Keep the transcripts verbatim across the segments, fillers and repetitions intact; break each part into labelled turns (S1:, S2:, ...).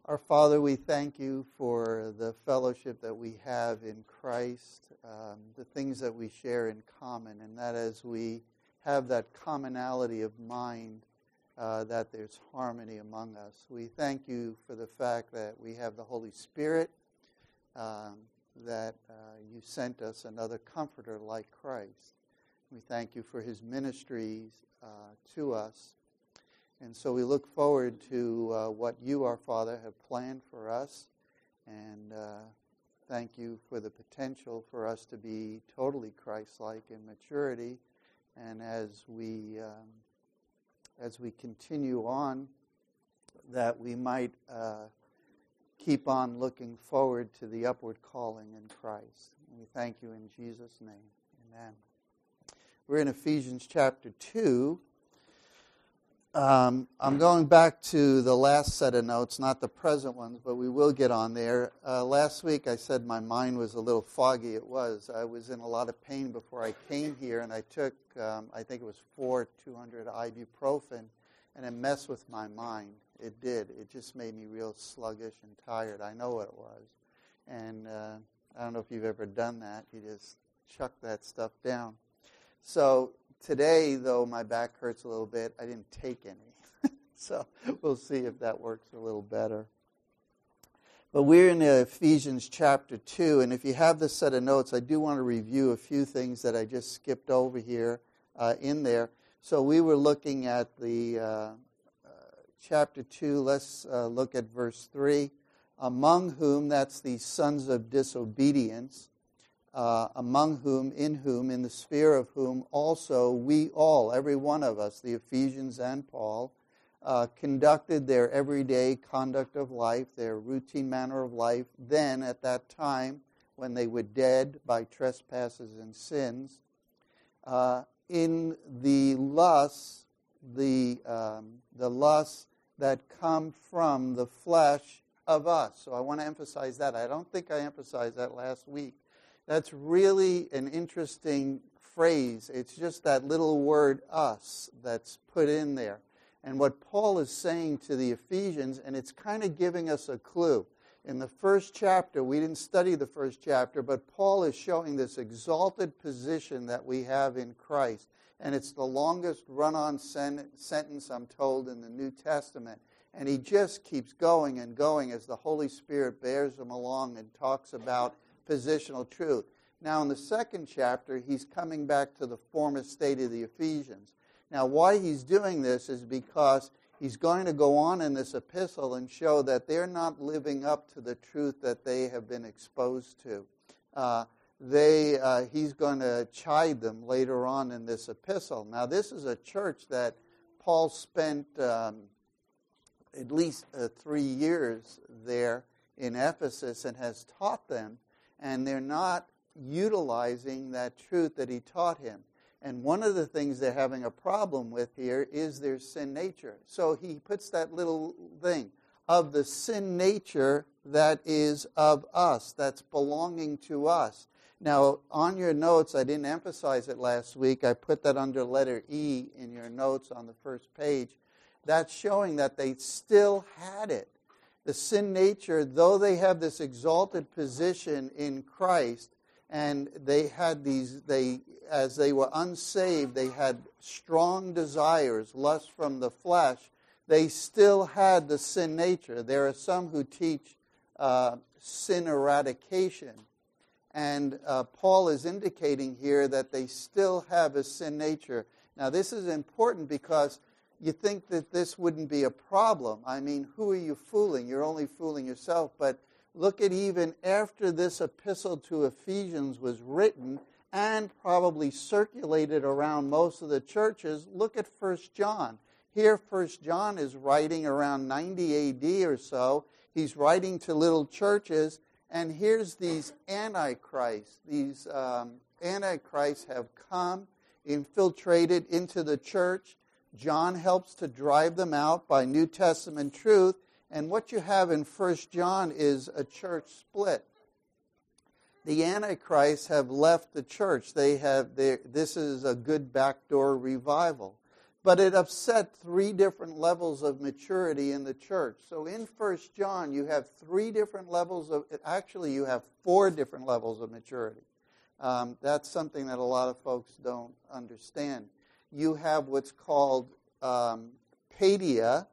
S1: Our Father, we thank you for the fellowship that we have in Christ, um, the things that we share in common, and that as we have that commonality of mind, uh, that there's harmony among us. We thank you for the fact that we have the Holy Spirit, um, that uh, you sent us another comforter like Christ. We thank you for his ministries uh, to us. And so we look forward to uh, what you, our Father, have planned for us. And uh, thank you for the potential for us to be totally Christ-like in maturity. And as we um, as we continue on, that we might uh, keep on looking forward to the upward calling in Christ. And we thank you in Jesus' name. Amen. We're in Ephesians chapter two. Um, I'm going back to the last set of notes, not the present ones, but we will get on there. Uh, last week I said my mind was a little foggy. It was. I was in a lot of pain before I came here, and I took, um, I think it was four two hundred ibuprofen, and it messed with my mind. It did. It just made me real sluggish and tired. I know what it was. And uh, I don't know if you've ever done that. You just chuck that stuff down. So today, though my back hurts a little bit, I didn't take any. So we'll see if that works a little better. But we're in Ephesians chapter two, and if you have this set of notes, I do want to review a few things that I just skipped over here uh, in there. So we were looking at the uh, uh, chapter two. Let's uh, look at verse three. Among whom, that's the sons of disobedience, Uh, among whom, in whom, in the sphere of whom also we all, every one of us, the Ephesians and Paul, uh, conducted their everyday conduct of life, their routine manner of life, then at that time when they were dead by trespasses and sins, uh, in the lusts, the, um, the lusts that come from the flesh of us. So I want to emphasize that. I don't think I emphasized that last week. That's really an interesting phrase. It's just that little word us that's put in there. And what Paul is saying to the Ephesians, and it's kind of giving us a clue. In the first chapter, we didn't study the first chapter, but Paul is showing this exalted position that we have in Christ. And it's the longest run-on sen- sentence, I'm told, in the New Testament. And he just keeps going and going as the Holy Spirit bears him along and talks about positional truth. Now, in the second chapter, he's coming back to the former state of the Ephesians. Now, why he's doing this is because he's going to go on in this epistle and show that they're not living up to the truth that they have been exposed to. Uh, they, uh, he's going to chide them later on in this epistle. Now, this is a church that Paul spent um, at least uh, three years there in Ephesus and has taught them. And they're not utilizing that truth that he taught him. And one of the things they're having a problem with here is their sin nature. So he puts that little thing of the sin nature that is of us, that's belonging to us. Now, on your notes, I didn't emphasize it last week. I put that under letter E in your notes on the first page. That's showing that they still had it. The sin nature, though they have this exalted position in Christ, and they had these, they as they were unsaved, they had strong desires, lust from the flesh, they still had the sin nature. There are some who teach uh, sin eradication. And uh, Paul is indicating here that they still have a sin nature. Now, this is important because you think that this wouldn't be a problem. I mean, who are you fooling? You're only fooling yourself. But look at even after this epistle to Ephesians was written and probably circulated around most of the churches, look at First John. Here, First John is writing around ninety A D or so. He's writing to little churches, and here's these antichrists. These um, antichrists have come, infiltrated into the church. John helps to drive them out by New Testament truth. And what you have in First John is a church split. The Antichrists have left the church. They have. This is a good backdoor revival. But it upset three different levels of maturity in the church. So in First John, you have three different levels of, actually you have four different levels of maturity. Um, that's something that a lot of folks don't understand. You have what's called um, paideia.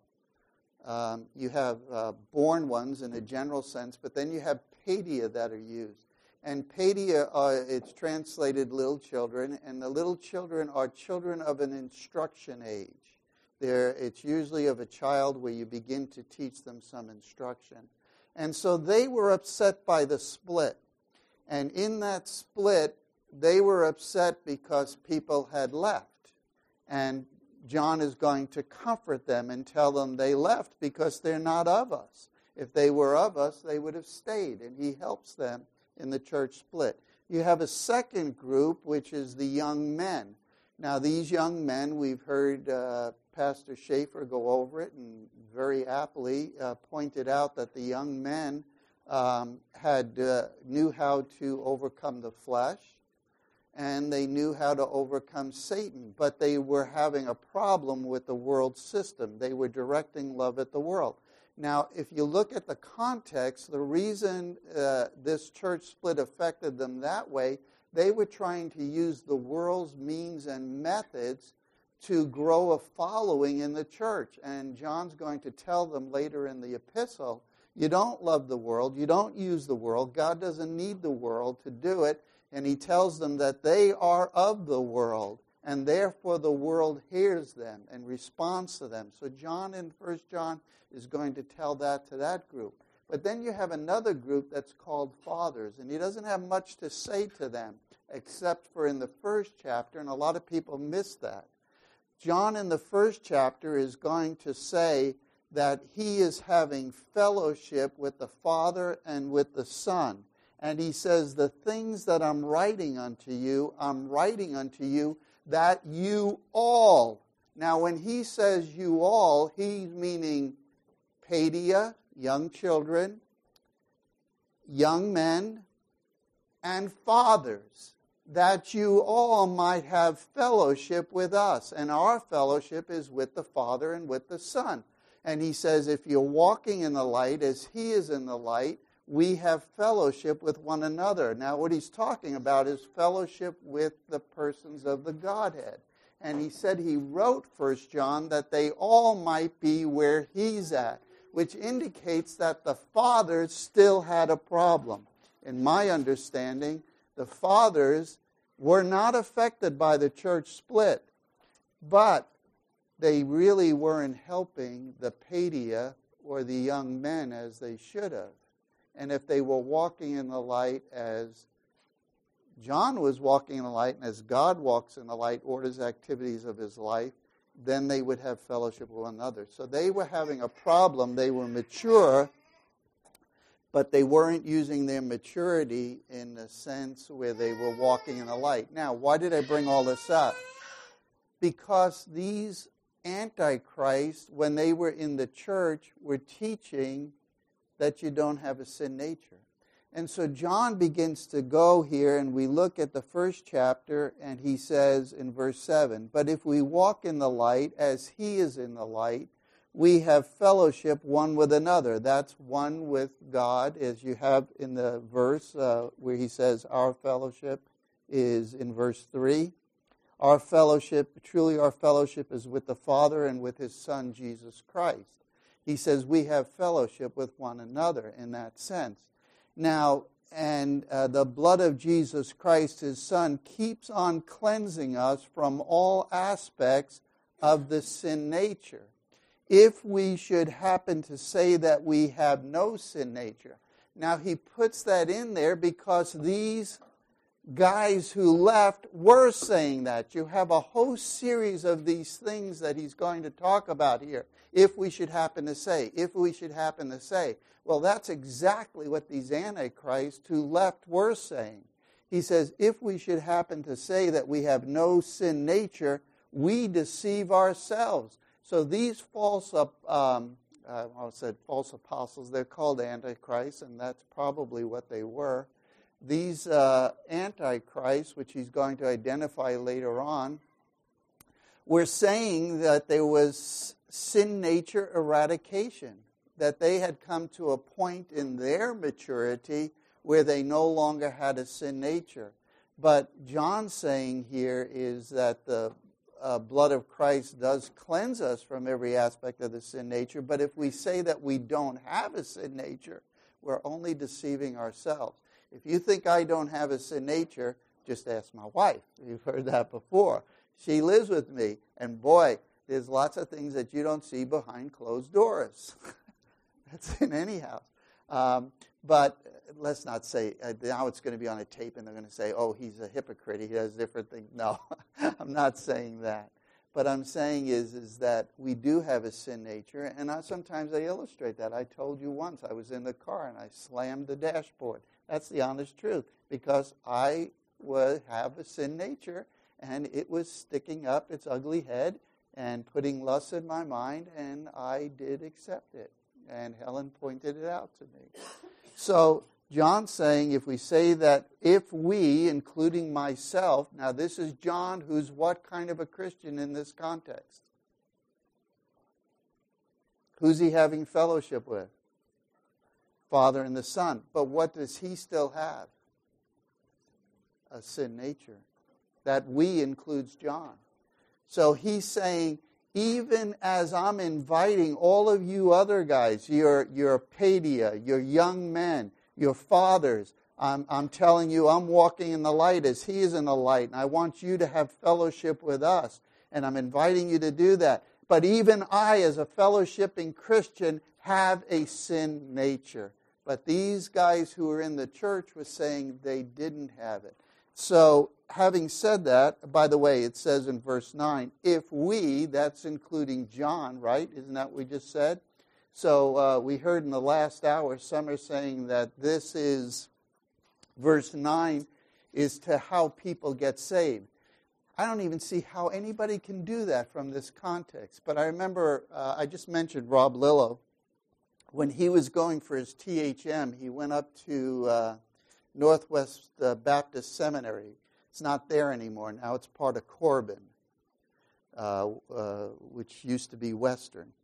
S1: Um, you have uh, born ones in a general sense, but then you have paideia that are used. And paideia, are, it's translated little children, and the little children are children of an instruction age. They're, it's usually of a child where you begin to teach them some instruction. And so they were upset by the split. And in that split, they were upset because people had left. And John is going to comfort them and tell them they left because they're not of us. If they were of us, they would have stayed. And he helps them in the church split. You have a second group, which is the young men. Now, these young men, we've heard uh, Pastor Schaefer go over it and very aptly uh, pointed out that the young men um, had uh, knew how to overcome the flesh, and they knew how to overcome Satan, but they were having a problem with the world system. They were directing love at the world. Now, if you look at the context, the reason uh, this church split affected them that way, they were trying to use the world's means and methods to grow a following in the church. And John's going to tell them later in the epistle, you don't love the world, you don't use the world, God doesn't need the world to do it, and he tells them that they are of the world, and therefore the world hears them and responds to them. So John in First John is going to tell that to that group. But then you have another group that's called fathers, and he doesn't have much to say to them, except for in the first chapter, and a lot of people miss that. John in the first chapter is going to say that he is having fellowship with the Father and with the Son. And he says, the things that I'm writing unto you, I'm writing unto you that you all. Now, when he says you all, he's meaning paideia, young children, young men, and fathers, that you all might have fellowship with us. And our fellowship is with the Father and with the Son. And he says, if you're walking in the light as he is in the light, we have fellowship with one another. Now, what he's talking about is fellowship with the persons of the Godhead. And he said he wrote First John that they all might be where he's at, which indicates that the fathers still had a problem. In my understanding, the fathers were not affected by the church split, but they really weren't helping the paideia or the young men as they should have. And if they were walking in the light as John was walking in the light, and as God walks in the light, orders activities of his life, then they would have fellowship with one another. So they were having a problem. They were mature, but they weren't using their maturity in the sense where they were walking in the light. Now, why did I bring all this up? Because these antichrists, when they were in the church, were teaching that you don't have a sin nature. And so John begins to go here, and we look at the first chapter, and he says in verse seven, but if we walk in the light as he is in the light, we have fellowship one with another. That's one with God, as you have in the verse uh, where he says our fellowship is in verse three. Our fellowship, truly our fellowship is with the Father and with his Son, Jesus Christ. He says we have fellowship with one another in that sense. Now, and uh, the blood of Jesus Christ, his Son, keeps on cleansing us from all aspects of the sin nature. If we should happen to say that we have no sin nature. Now, he puts that in there because these guys who left were saying that. You have a whole series of these things that he's going to talk about here. If we should happen to say, if we should happen to say. Well, that's exactly what these antichrists who left were saying. He says, if we should happen to say that we have no sin nature, we deceive ourselves. So these false, um, uh, I said false apostles, they're called antichrists, and that's probably what they were. These uh, antichrists, which he's going to identify later on, We're saying that there was sin nature eradication, that they had come to a point in their maturity where they no longer had a sin nature. But John's saying here is that the uh, blood of Christ does cleanse us from every aspect of the sin nature, but if we say that we don't have a sin nature, we're only deceiving ourselves. If you think I don't have a sin nature, just ask my wife. You've heard that before. She lives with me, and boy, there's lots of things that you don't see behind closed doors. That's in any house. Um, but let's not say, uh, now it's going to be on a tape and they're going to say, oh, he's a hypocrite, he does different things. No, I'm not saying that. But I'm saying is, is that we do have a sin nature, and I, sometimes I illustrate that. I told you once I was in the car and I slammed the dashboard. That's the honest truth, because I was, have a sin nature, and it was sticking up its ugly head and putting lust in my mind, and I did accept it. And Helen pointed it out to me. So John's saying if we say that if we, including myself, now this is John, who's what kind of a Christian in this context? Who's he having fellowship with? Father and the Son. But what does he still have? A sin nature. That we includes John. So he's saying, even as I'm inviting all of you other guys, your, your paedia, your young men, your fathers, I'm, I'm telling you I'm walking in the light as he is in the light, and I want you to have fellowship with us, and I'm inviting you to do that. But even I, as a fellowshipping Christian, have a sin nature. But these guys who were in the church were saying they didn't have it. So, having said that, by the way, it says in verse nine, if we, that's including John, right? Isn't that what we just said? So, uh, we heard in the last hour, some are saying that this is, verse nine, is to how people get saved. I don't even see how anybody can do that from this context. But I remember, uh, I just mentioned Rob Lillo. When he was going for his T H M, he went up to uh, Northwest uh, Baptist Seminary. It's not there anymore. Now it's part of Corbin, uh, uh, which used to be Western.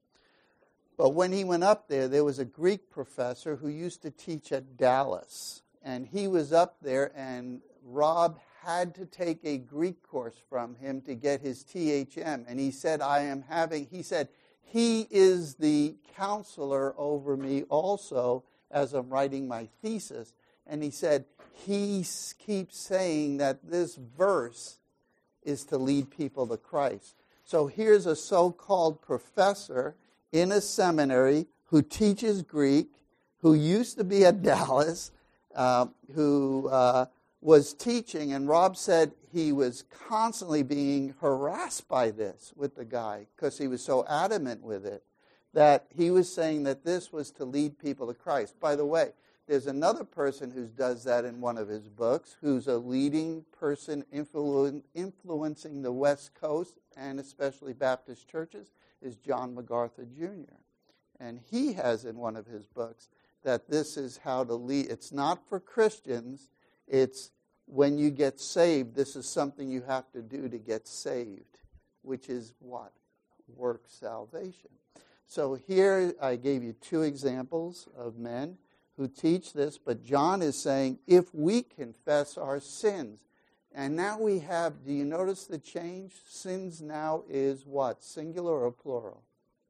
S1: But when he went up there, there was a Greek professor who used to teach at Dallas. And he was up there, and Rob had to take a Greek course from him to get his T H M. And he said, I am having, he said, he is the counselor over me also as I'm writing my thesis. And he said, he keeps saying that this verse is to lead people to Christ. So here's a so-called professor in a seminary who teaches Greek, who used to be at Dallas, uh, who uh, was teaching, and Rob said he was constantly being harassed by this with the guy because he was so adamant with it, that he was saying that this was to lead people to Christ. By the way, there's another person who does that in one of his books, who's a leading person influ- influencing the West Coast and especially Baptist churches, is John MacArthur Junior And he has in one of his books that this is how to lead. It's not for Christians. It's when you get saved, this is something you have to do to get saved, which is what? Work salvation. So here I gave you two examples of men who teach this, but John is saying if we confess our sins, and now we have, do you notice the change? Sins now is what? Singular or plural?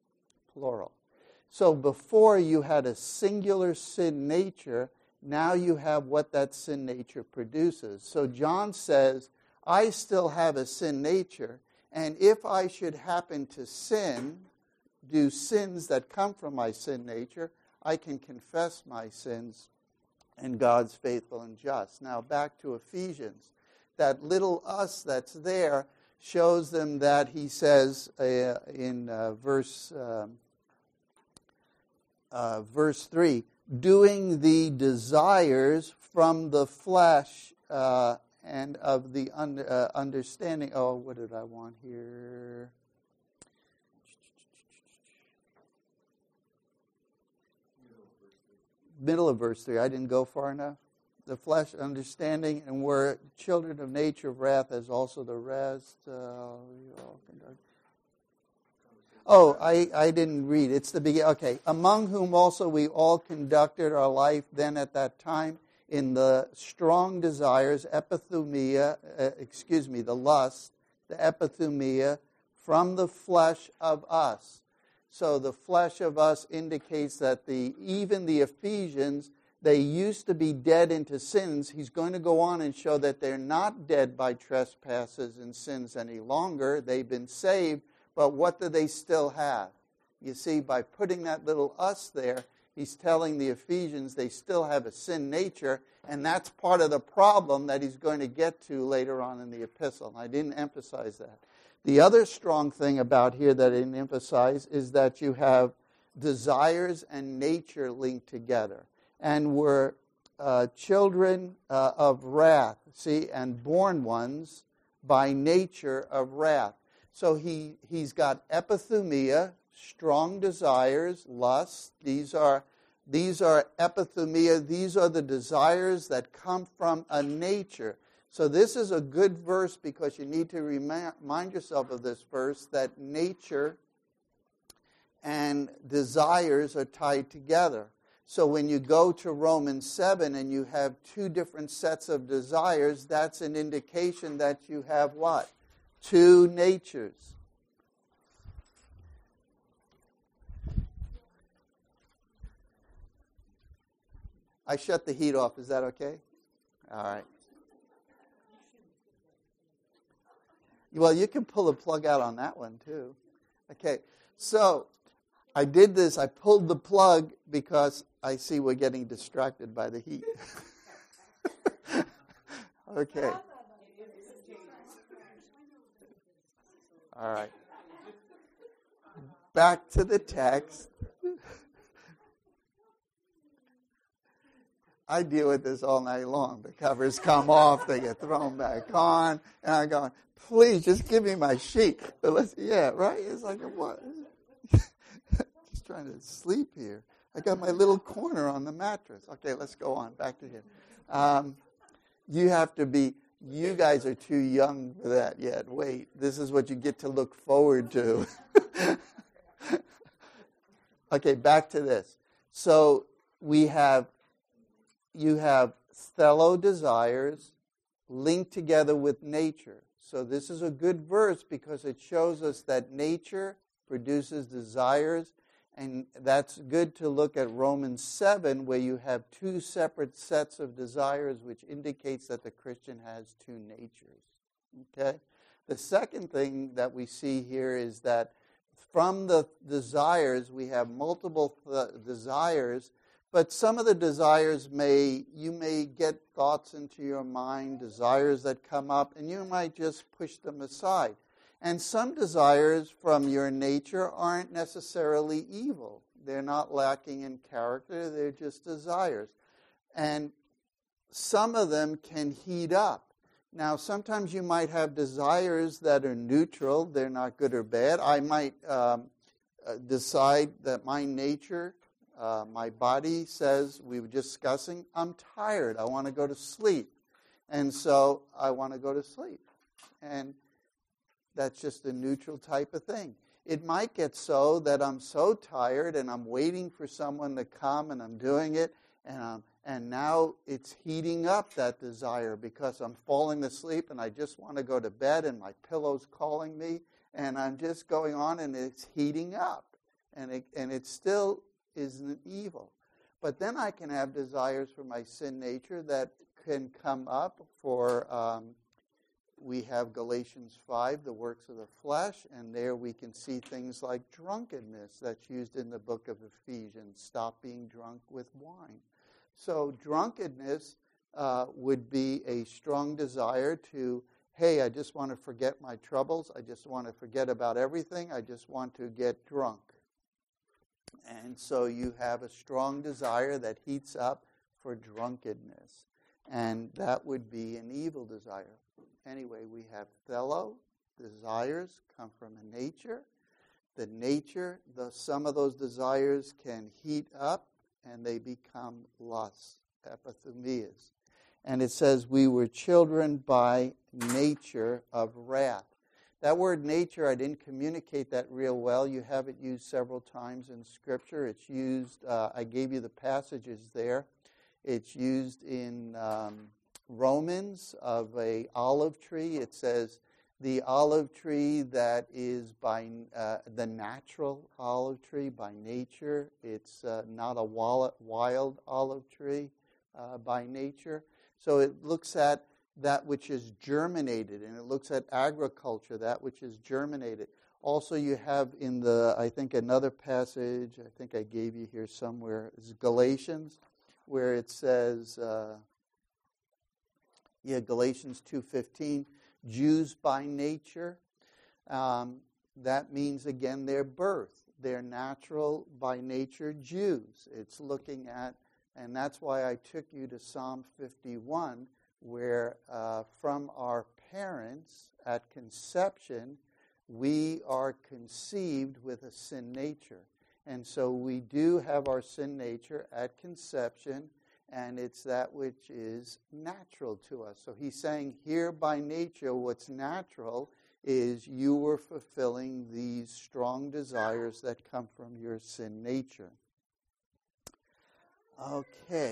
S1: Plural. So before you had a singular sin nature, now you have what that sin nature produces. So John says, I still have a sin nature, and if I should happen to sin, do sins that come from my sin nature, I can confess my sins, and God's faithful and just. Now back to Ephesians. That little us that's there shows them that he says uh, in uh, verse um, uh, verse three, doing the desires from the flesh uh, and of the un- uh, understanding. Oh, what did I want here? Middle of verse three. I didn't go far enough? the flesh, understanding, and we're children of nature, of wrath, as also the rest. Uh, oh, I, I didn't read. It's the beginning. Okay. Among whom also we all conducted our life then at that time in the strong desires, epithumia, uh, excuse me, the lust, the epithumia, from the flesh of us. So the flesh of us indicates that the even the Ephesians, they used to be dead into sins. He's going to go on and show that they're not dead by trespasses and sins any longer. They've been saved, but what do they still have? You see, by putting that little us there, he's telling the Ephesians they still have a sin nature, and that's part of the problem that he's going to get to later on in the epistle. I didn't emphasize that. The other strong thing about here that I didn't emphasize is that you have desires and nature linked together. And we're uh, children uh, of wrath, see, and born ones by nature of wrath. So he, he's got epithumia, strong desires, lust. These are, these are epithumia. These are the desires that come from a nature. So this is a good verse because you need to remind yourself of this verse that nature and desires are tied together. So when you go to Romans seven and you have two different sets of desires, that's an indication that you have what? Two natures. I shut the heat off. Is that okay? All right. Well, you can pull the plug out on that one, too. Okay, so I did this. I pulled the plug because I see we're getting distracted by the heat. Okay. All right. Back to the text. I deal with this all night long. The covers come off, they get thrown back on, and I'm going, please, just give me my sheet. But let's, yeah, right? It's like, what? Just trying to sleep here. I got my little corner on the mattress. Okay, let's go on. Back to here. Um, you have to be, you guys are too young for that yet. Wait, this is what you get to look forward to. Okay, back to this. So we have, you have thelo desires linked together with nature. So this is a good verse because it shows us that nature produces desires, and that's good to look at Romans seven where you have two separate sets of desires, which indicates that the Christian has two natures. Okay? The second thing that we see here is that from the desires, we have multiple th- desires, but some of the desires may, you may get thoughts into your mind, desires that come up, and you might just push them aside. And some desires from your nature aren't necessarily evil. They're not lacking in character, they're just desires. And some of them can heat up. Now, sometimes you might have desires that are neutral, they're not good or bad. I might um, decide that my nature, Uh, my body says, we were just discussing, I'm tired. I want to go to sleep. And so I want to go to sleep. And that's just a neutral type of thing. It might get so that I'm so tired and I'm waiting for someone to come and I'm doing it. And, um, and now it's heating up that desire because I'm falling asleep and I just want to go to bed and my pillow's calling me. And I'm just going on and it's heating up. And it, and it's still isn't evil. But then I can have desires for my sin nature that can come up for, um, we have Galatians five, the works of the flesh, and there we can see things like drunkenness that's used in the book of Ephesians. Stop being drunk with wine. So drunkenness uh, would be a strong desire to, hey, I just want to forget my troubles. I just want to forget about everything. I just want to get drunk. And so you have a strong desire that heats up for drunkenness. And that would be an evil desire. Anyway, we have thelo, desires come from a nature. The nature, the, some of those desires can heat up and they become lusts, epithumias. And it says, we were children by nature of wrath. That word nature, I didn't communicate that real well. You have it used several times in Scripture. It's used, uh, I gave you the passages there. It's used in um, Romans of a olive tree. It says, the olive tree that is by uh, the natural olive tree by nature. It's uh, not a wild olive tree uh, by nature. So it looks at that which is germinated, and it looks at agriculture, that which is germinated. Also, you have in the, I think, another passage, I think I gave you here somewhere, is Galatians, where it says, uh, yeah, Galatians two fifteen, Jews by nature. Um, that means, again, their birth. They're natural by nature Jews. It's looking at, and that's why I took you to Psalm fifty-one, where uh, from our parents at conception, we are conceived with a sin nature. And so we do have our sin nature at conception, and it's that which is natural to us. So he's saying here by nature, what's natural is you were fulfilling these strong desires that come from your sin nature. Okay.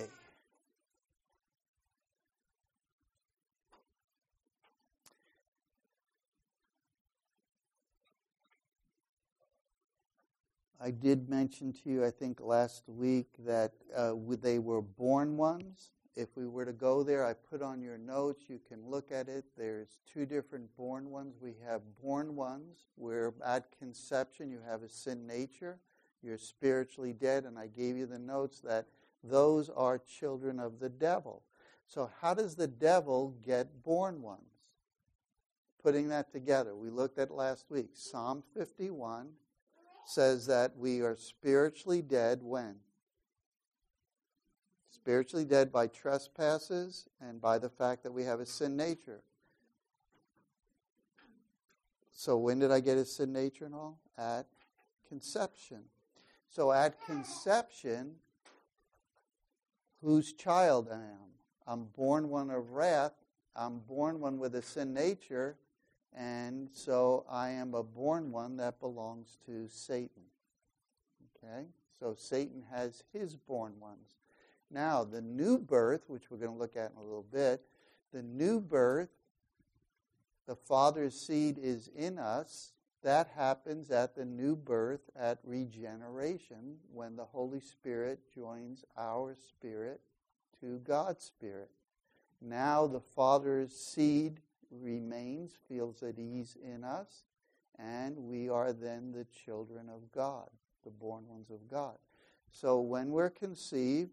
S1: I did mention to you, I think, last week that uh, they were born ones. If we were to go there, I put on your notes, you can look at it. There's two different born ones. We have born ones where at conception you have a sin nature. You're spiritually dead, and I gave you the notes that those are children of the devil. So how does the devil get born ones? Putting that together, we looked at last week. Psalm fifty-one says that we are spiritually dead when? Spiritually dead by trespasses and by the fact that we have a sin nature. So when did I get a sin nature and all? At conception. So at conception, whose child I am? I'm born one of wrath. I'm born one with a sin nature. And so I am a born one that belongs to Satan. Okay? So Satan has his born ones. Now, the new birth, which we're going to look at in a little bit, the new birth, the Father's seed is in us. That happens at the new birth, at regeneration, when the Holy Spirit joins our spirit to God's Spirit. Now the Father's seed remains, feels at ease in us, and we are then the children of God, the born ones of God. So when we're conceived,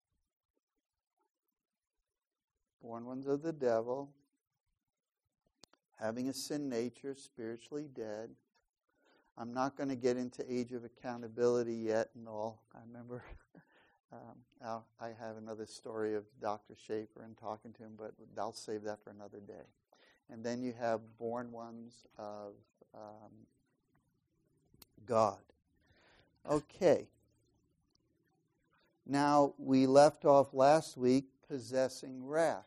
S1: born ones of the devil, having a sin nature, spiritually dead. I'm not going to get into age of accountability yet and all. I remember um, I have another story of Doctor Schaefer and talking to him, but I'll save that for another day. And then you have born ones of um, God. Okay. Now, we left off last week possessing wrath.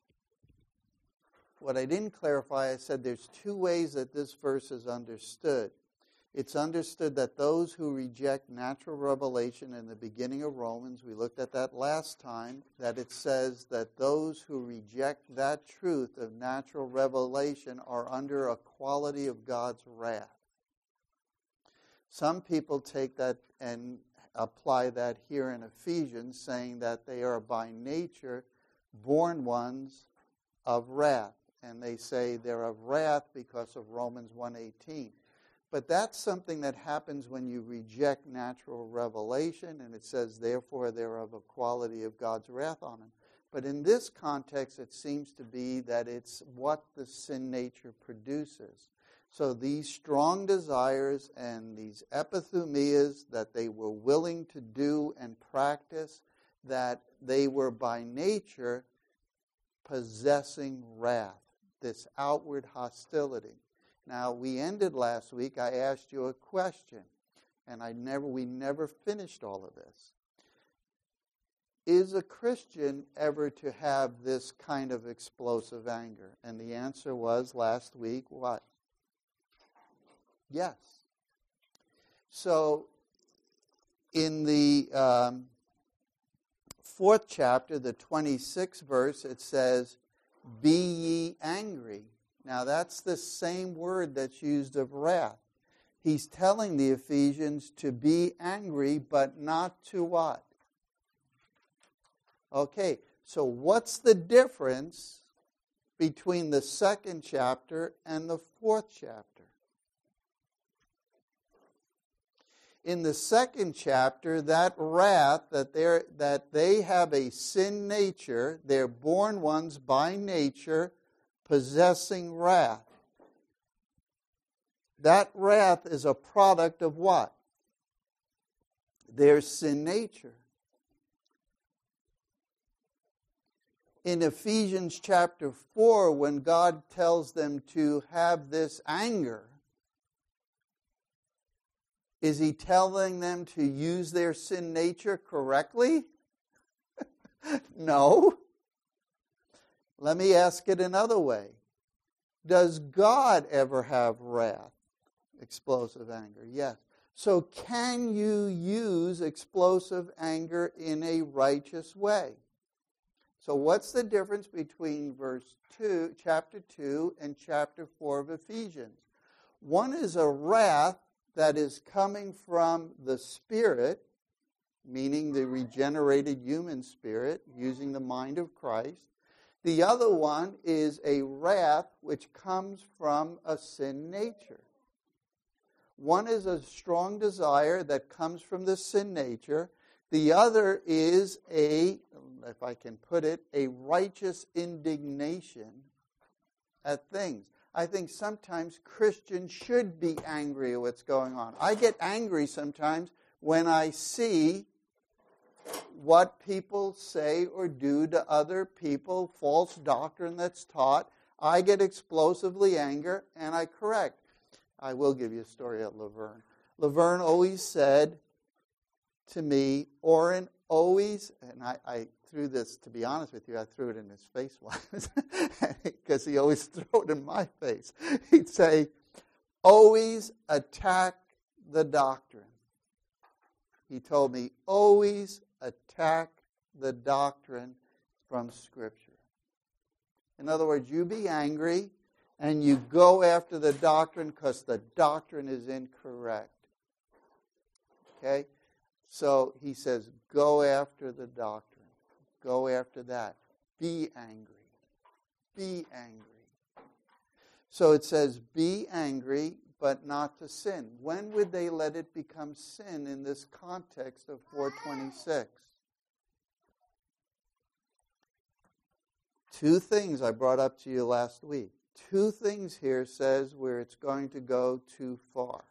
S1: What I didn't clarify, I said there's two ways that this verse is understood. It's understood that those who reject natural revelation in the beginning of Romans, we looked at that last time, that it says that those who reject that truth of natural revelation are under a quality of God's wrath. Some people take that and apply that here in Ephesians, saying that they are by nature born ones of wrath. And they say they're of wrath because of Romans one eighteen. But that's something that happens when you reject natural revelation, and it says, therefore, they're of a quality of God's wrath on them. But in this context, it seems to be that it's what the sin nature produces. So these strong desires and these epithumias that they were willing to do and practice, that they were by nature possessing wrath, this outward hostility. Now, we ended last week, I asked you a question, and I never, we never finished all of this. is a Christian ever to have this kind of explosive anger? And the answer was last week, what? Yes. So, in the um, fourth chapter, the twenty-sixth verse, it says, be ye angry. Now, that's the same word that's used of wrath. He's telling the Ephesians to be angry, but not to what? Okay, so what's the difference between the second chapter and the fourth chapter? In the second chapter, that wrath, that, they're, that they have a sin nature, they're born ones by nature, possessing wrath. That wrath is a product of what? Their sin nature. In Ephesians chapter four, when God tells them to have this anger, is He telling them to use their sin nature correctly? No. Let me ask it another way. Does God ever have wrath? Explosive anger? Yes. So can you use explosive anger in a righteous way? So what's the difference between verse two, chapter two and chapter four of Ephesians? One is a wrath that is coming from the Spirit, meaning the regenerated human spirit, using the mind of Christ. The other one is a wrath which comes from a sin nature. One is a strong desire that comes from the sin nature. The other is a, if I can put it, a righteous indignation at things. I think sometimes Christians should be angry at what's going on. I get angry sometimes when I see what people say or do to other people, false doctrine that's taught. I get explosively angry and I correct. I will give you a story at Laverne. Laverne always said to me, Orrin, always, and I, I threw this, to be honest with you, I threw it in his face once, because he always threw it in my face. He'd say, always attack the doctrine. He told me, always attack the doctrine from Scripture. In other words, you be angry and you go after the doctrine because the doctrine is incorrect. Okay? So he says, go after the doctrine. Go after that. Be angry. Be angry. So it says, be angry, but not to sin. When would they let it become sin in this context of four twenty-six? Two things I brought up to you last week. Two things here says where it's going to go too far.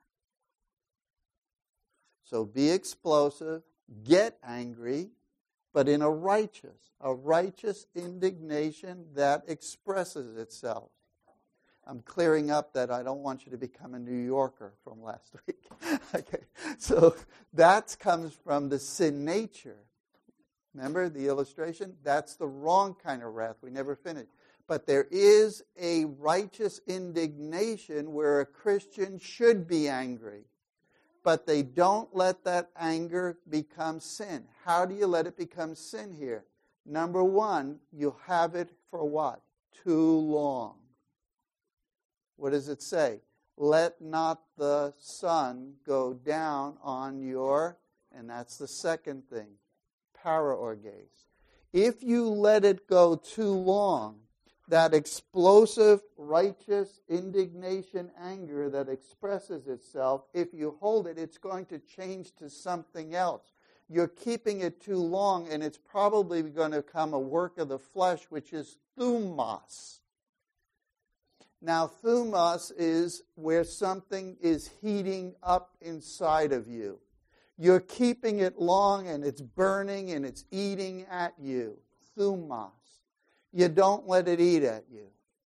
S1: So be explosive, get angry, but in a righteous, a righteous indignation that expresses itself. I'm clearing up that I don't want you to become a New Yorker from last week. Okay, so that comes from the sin nature. Remember the illustration? That's the wrong kind of wrath. We never finished. But there is a righteous indignation where a Christian should be angry. But they don't let that anger become sin. How do you let it become sin here? Number one, you have it for what? Too long. What does it say? Let not the sun go down on your, and that's the second thing, paraorges. If you let it go too long, that explosive, righteous indignation, anger that expresses itself, if you hold it, it's going to change to something else. You're keeping it too long, and it's probably going to become a work of the flesh, which is thumos. Now, thumos is where something is heating up inside of you. You're keeping it long, and it's burning, and it's eating at you. Thumos. You don't let it eat at you.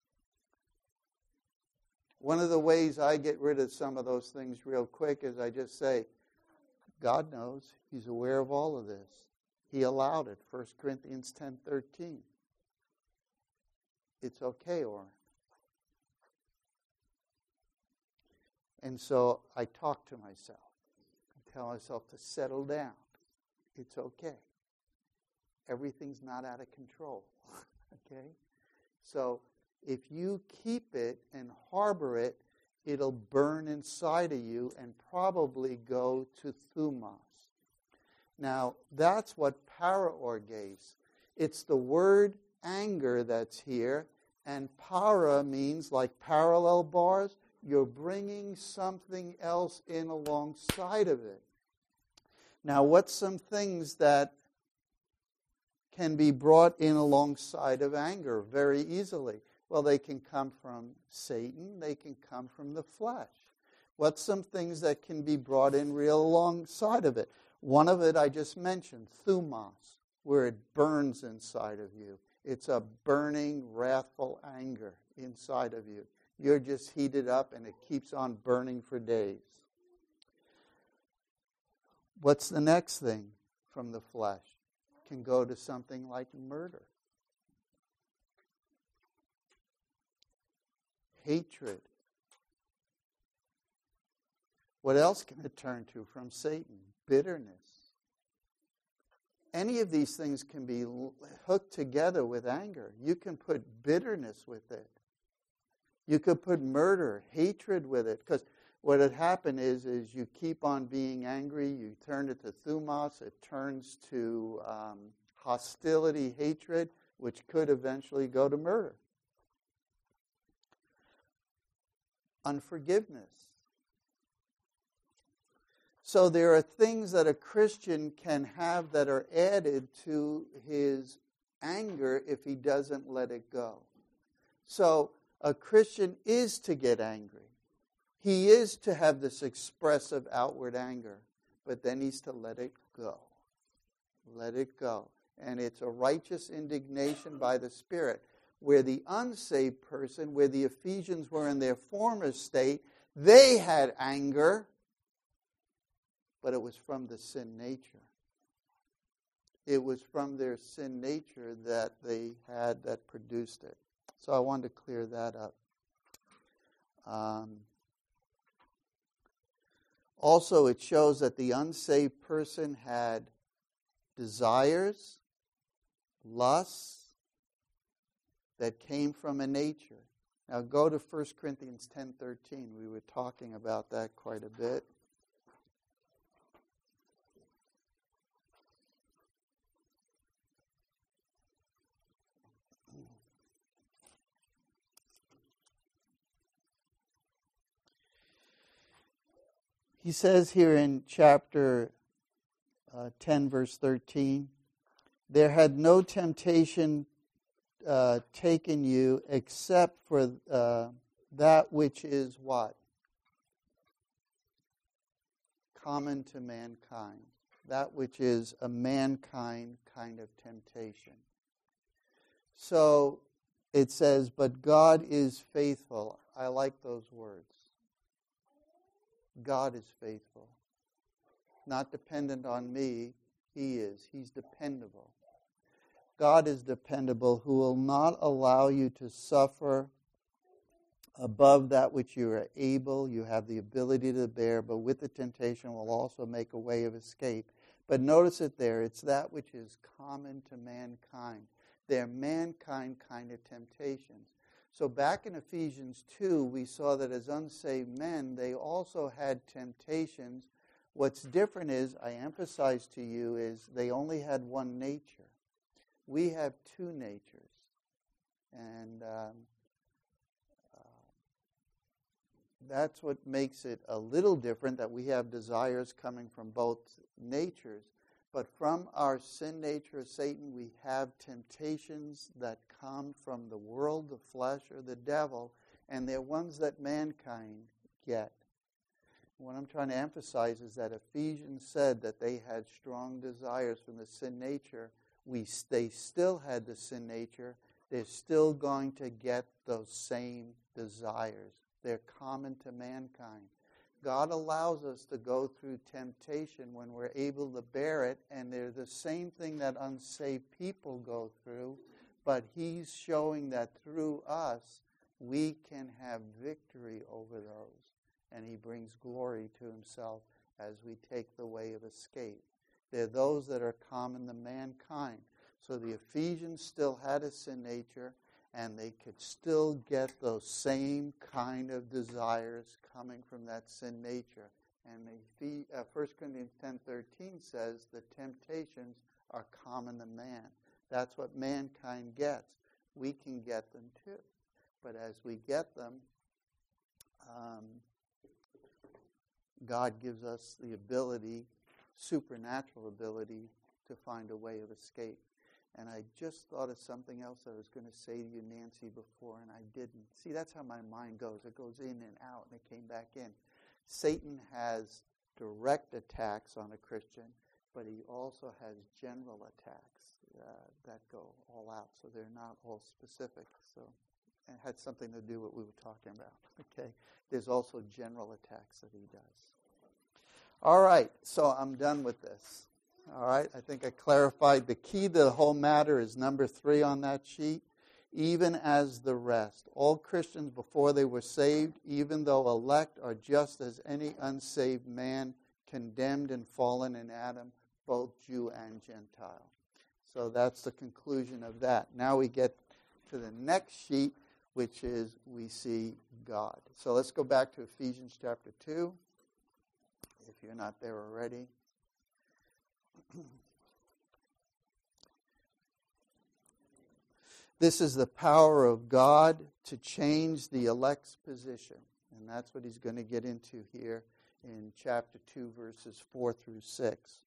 S1: One of the ways I get rid of some of those things real quick is I just say, God knows. He's aware of all of this. He allowed it. First Corinthians ten thirteen. It's okay, Oren. And so I talk to myself. I tell myself to settle down. It's okay. Everything's not out of control. Okay? So if you keep it and harbor it, it'll burn inside of you and probably go to thumos. Now, that's what paraorges. It's the word anger that's here, and para means like parallel bars. You're bringing something else in alongside of it. Now, what's some things that can be brought in alongside of anger very easily? Well, they can come from Satan. They can come from the flesh. What's some things that can be brought in real alongside of it? One of it I just mentioned, thumos, where it burns inside of you. It's a burning, wrathful anger inside of you. You're just heated up and it keeps on burning for days. What's the next thing from the flesh? Can go to something like murder. Hatred. What else can it turn to from Satan? Bitterness. Any of these things can be hooked together with anger. You can put bitterness with it. You could put murder, hatred with it. Because what had happened is, is you keep on being angry, you turn it to thumos, it turns to um, hostility, hatred, which could eventually go to murder. Unforgiveness. So there are things that a Christian can have that are added to his anger if he doesn't let it go. So a Christian is to get angry. He is to have this expressive outward anger, but then he's to let it go. Let it go. And it's a righteous indignation by the Spirit. Where the unsaved person, where the Ephesians were in their former state, they had anger, but it was from the sin nature. It was from their sin nature that they had that produced it. So I wanted to clear that up. Um, also, it shows that the unsaved person had desires, lusts, that came from a nature. Now go to First Corinthians ten thirteen. We were talking about that quite a bit. He says here in chapter uh, ten, verse thirteen, there had no temptation Uh, taken you except for uh, that which is what? Common to mankind. That which is a mankind kind of temptation. So it says, but God is faithful. I like those words. God is faithful. Not dependent on me. He is. He's dependable. God is dependable, who will not allow you to suffer above that which you are able, you have the ability to bear, but with the temptation will also make a way of escape. But notice it there, it's that which is common to mankind. They're mankind kind of temptations. So back in Ephesians two, we saw that as unsaved men, they also had temptations. What's different is, I emphasize to you, is they only had one nature. We have two natures. And um, uh, that's what makes it a little different, that we have desires coming from both natures. But from our sin nature of Satan, we have temptations that come from the world, the flesh, or the devil, and they're ones that mankind get. What I'm trying to emphasize is that Ephesians said that they had strong desires from the sin nature. We, they still had the sin nature. They're still going to get those same desires. They're common to mankind. God allows us to go through temptation when we're able to bear it, and they're the same thing that unsaved people go through, but He's showing that through us, we can have victory over those, and He brings glory to Himself as we take the way of escape. They're those that are common to mankind. So the Ephesians still had a sin nature, and they could still get those same kind of desires coming from that sin nature. And the, uh, First Corinthians ten thirteen says the temptations are common to man. That's what mankind gets. We can get them too. But as we get them, um, God gives us the ability, supernatural ability, to find a way of escape. And I just thought of something else I was going to say to you, Nancy, before, and I didn't. See, that's how my mind goes. It goes in and out, and it came back in. Satan has direct attacks on a Christian, but he also has general attacks uh, that go all out. So they're not all specific. So it had something to do with what we were talking about. Okay. There's also general attacks that he does. All right. So I'm done with this. All right, I think I clarified. The key to the whole matter is number three on that sheet. Even as the rest. All Christians before they were saved, even though elect, are just as any unsaved man, condemned and fallen in Adam, both Jew and Gentile. So that's the conclusion of that. Now we get to the next sheet, which is we see God. So let's go back to Ephesians chapter two, if you're not there already. This is the power of God to change the elect's position. And that's what he's going to get into here in chapter two, verses four through six.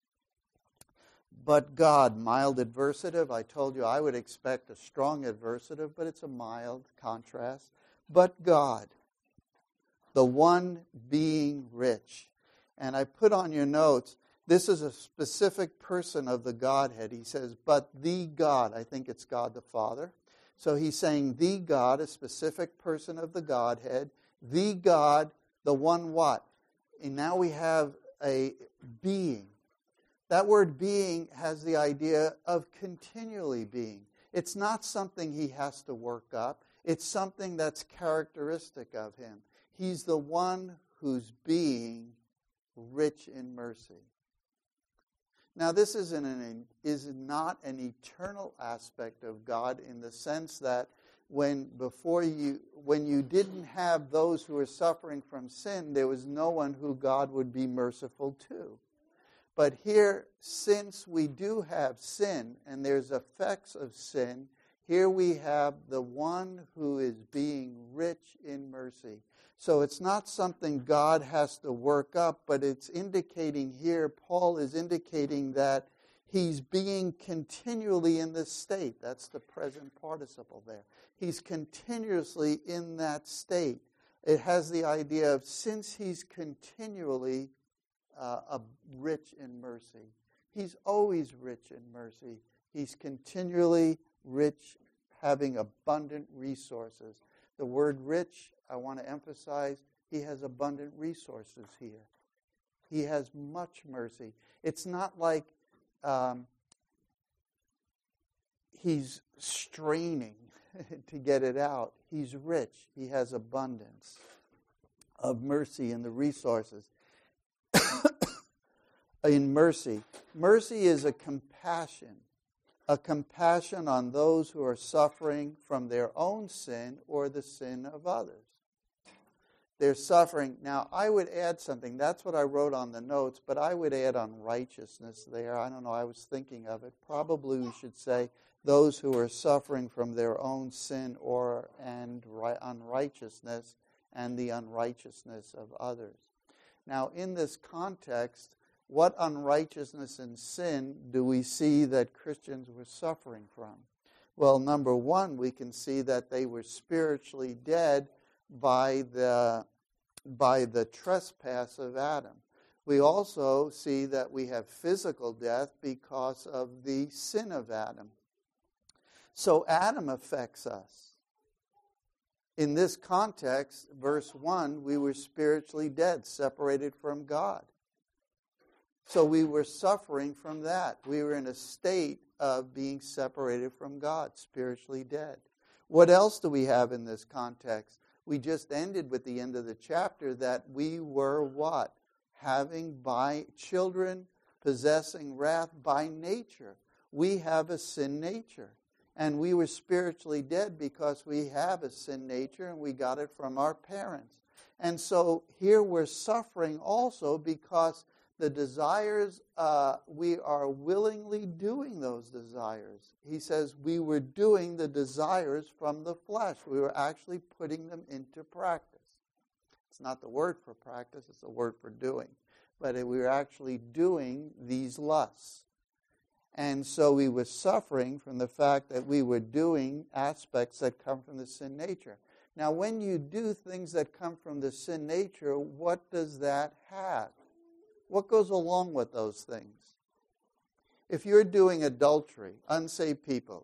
S1: But God, mild adversative. I told you I would expect a strong adversative, but it's a mild contrast. But God, the one being rich. And I put on your notes, this is a specific person of the Godhead. He says, but the God. I think it's God the Father. So he's saying the God, a specific person of the Godhead. The God, the one what? And now we have a being. That word being has the idea of continually being. It's not something he has to work up. It's something that's characteristic of him. He's the one who's being rich in mercy. Now, this isn't an, is not an eternal aspect of God in the sense that when before you when you didn't have those who were suffering from sin, there was no one who God would be merciful to. But here, since we do have sin and there's effects of sin, here we have the one who is being rich in mercy. So it's not something God has to work up, but it's indicating here, Paul is indicating that he's being continually in this state. That's the present participle there. He's continuously in that state. It has the idea of since he's continually uh, a rich in mercy. He's always rich in mercy. He's continually rich, having abundant resources. The word rich, I want to emphasize, he has abundant resources here. He has much mercy. It's not like um, he's straining to get it out. He's rich. He has abundance of mercy in the resources. In mercy. Mercy is a compassion. A compassion on those who are suffering from their own sin or the sin of others. They're suffering. Now, I would add something. That's what I wrote on the notes, but I would add unrighteousness there. I don't know. I was thinking of it. Probably we should say those who are suffering from their own sin or and unrighteousness and the unrighteousness of others. Now, in this context, what unrighteousness and sin do we see that Christians were suffering from? Well, number one, we can see that they were spiritually dead by the, by the trespass of Adam. We also see that we have physical death because of the sin of Adam. So Adam affects us. In this context, verse one, we were spiritually dead, separated from God. So we were suffering from that. We were in a state of being separated from God, spiritually dead. What else do we have in this context? We just ended with the end of the chapter that we were what? Having by children, possessing wrath by nature. We have a sin nature. And we were spiritually dead because we have a sin nature and we got it from our parents. And so here we're suffering also because the desires, uh, we are willingly doing those desires. He says we were doing the desires from the flesh. We were actually putting them into practice. It's not the word for practice, it's the word for doing. But we were actually doing these lusts. And so we were suffering from the fact that we were doing aspects that come from the sin nature. Now, when you do things that come from the sin nature, what does that have? What goes along with those things? If you're doing adultery, unsaved people,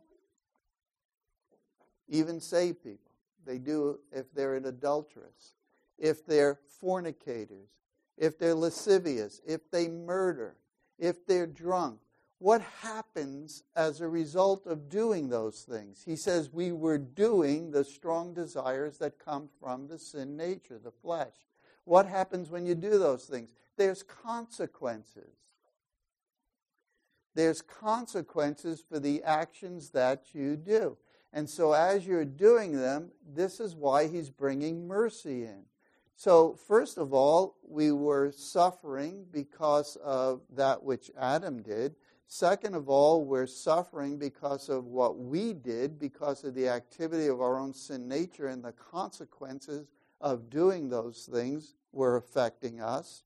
S1: even saved people, they do if they're an adulteress, if they're fornicators, if they're lascivious, if they murder, if they're drunk, what happens as a result of doing those things? He says we were doing the strong desires that come from the sin nature, the flesh. What happens when you do those things? There's consequences. There's consequences for the actions that you do. And so as you're doing them, this is why he's bringing mercy in. So first of all, we were suffering because of that which Adam did. Second of all, we're suffering because of what we did, because of the activity of our own sin nature, and the consequences of doing those things were affecting us.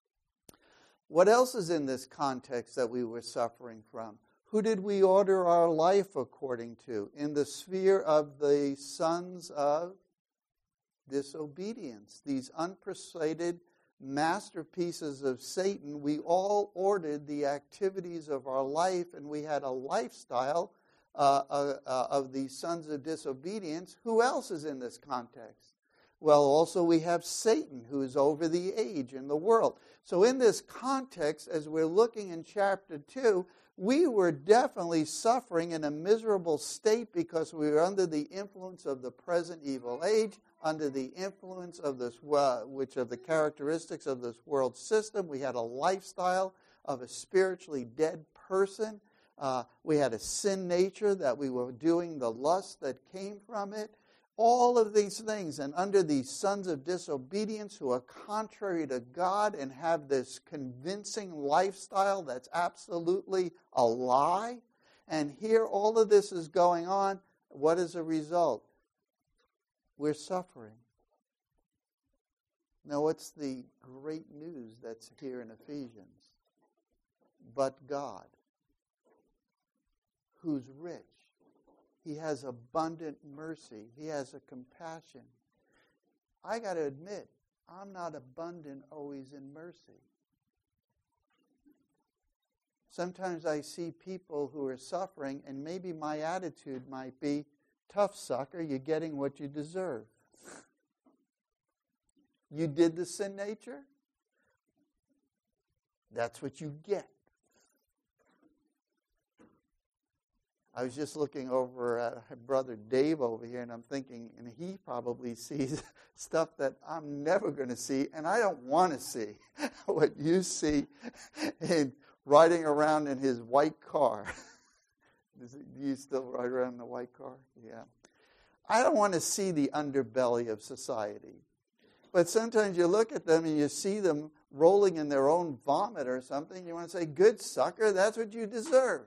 S1: What else is in this context that we were suffering from? Who did we order our life according to? In the sphere of the sons of disobedience, these unpersuaded masterpieces of Satan, we all ordered the activities of our life, and we had a lifestyle uh, uh, uh, of these sons of disobedience. Who else is in this context? Well, also we have Satan, who is over the age in the world. So in this context, as we're looking in chapter two, we were definitely suffering in a miserable state because we were under the influence of the present evil age, under the influence of this, uh, which of the characteristics of this world system. We had a lifestyle of a spiritually dead person. Uh, we had a sin nature that we were doing the lust that came from it. All of these things, and under these sons of disobedience who are contrary to God and have this convincing lifestyle that's absolutely a lie. And here all of this is going on. What is the result? We're suffering. Now, what's the great news that's here in Ephesians? But God, who's rich, He has abundant mercy. He has a compassion. I got to admit, I'm not abundant always in mercy. Sometimes I see people who are suffering, and maybe my attitude might be, tough sucker, you're getting what you deserve. You did the sin nature? That's what you get. I was just looking over at brother Dave over here, and I'm thinking, and he probably sees stuff that I'm never going to see, and I don't want to see what you see in riding around in his white car. Do you still ride around in a white car? Yeah. I don't want to see the underbelly of society. But sometimes you look at them and you see them rolling in their own vomit or something. You want to say, good sucker, that's what you deserve.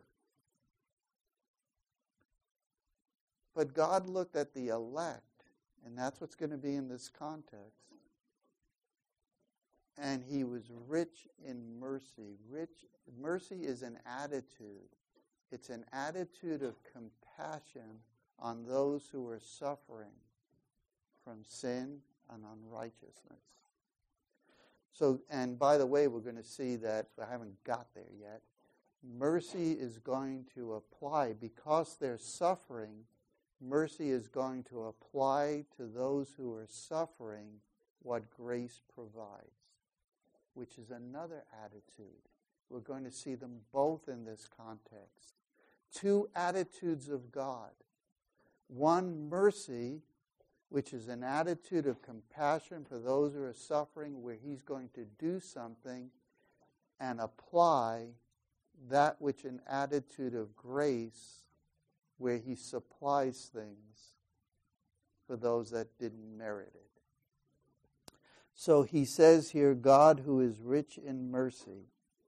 S1: But God looked at the elect, and that's what's going to be in this context. And He was rich in mercy. Rich mercy is an attitude. It's an attitude of compassion on those who are suffering from sin and unrighteousness. So, and by the way, we're going to see that, I haven't got there yet, mercy is going to apply because they're suffering. mercy is going to apply to those who are suffering what grace provides, which is another attitude. We're going to see them both in this context. Two attitudes of God. One, mercy, which is an attitude of compassion for those who are suffering, where he's going to do something and apply that which an attitude of grace, where he supplies things for those that didn't merit it. So he says here, God who is rich in mercy,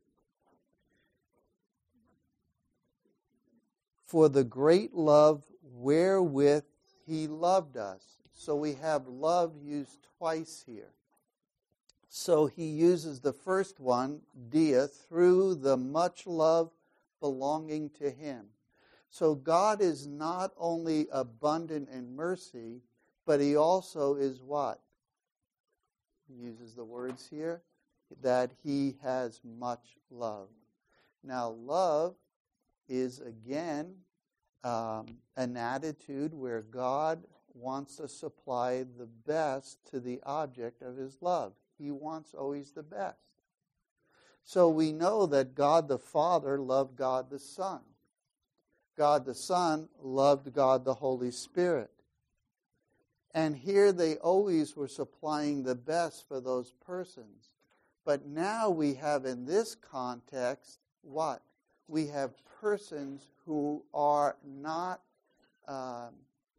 S1: for the great love wherewith he loved us. So we have love used twice here. So he uses the first one, dia, through the much love belonging to him. So God is not only abundant in mercy, but he also is what? He uses the words here, that he has much love. Now, love is, again, um, an attitude where God wants to supply the best to the object of his love. He wants always the best. So we know that God the Father loved God the Son. God the Son loved God the Holy Spirit. And here they always were supplying the best for those persons. But now we have in this context, what? We have persons who are not, um,